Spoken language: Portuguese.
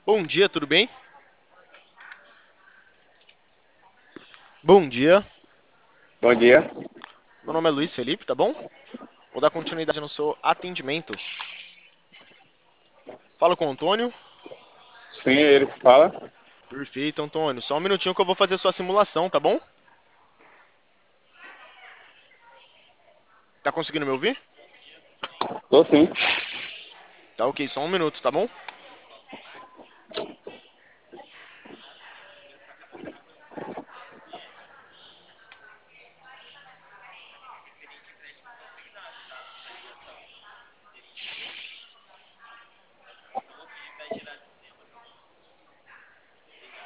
Bom dia, tudo bem? Bom dia. Bom dia. Meu nome é Luiz Felipe, tá bom? Vou dar continuidade no seu atendimento. Fala com o Antônio. Sim, ele que fala. Perfeito, Antônio. Só um minutinho que eu vou fazer sua simulação, tá bom? Tá conseguindo me ouvir? Tô sim. Tá ok, só um minuto, tá bom?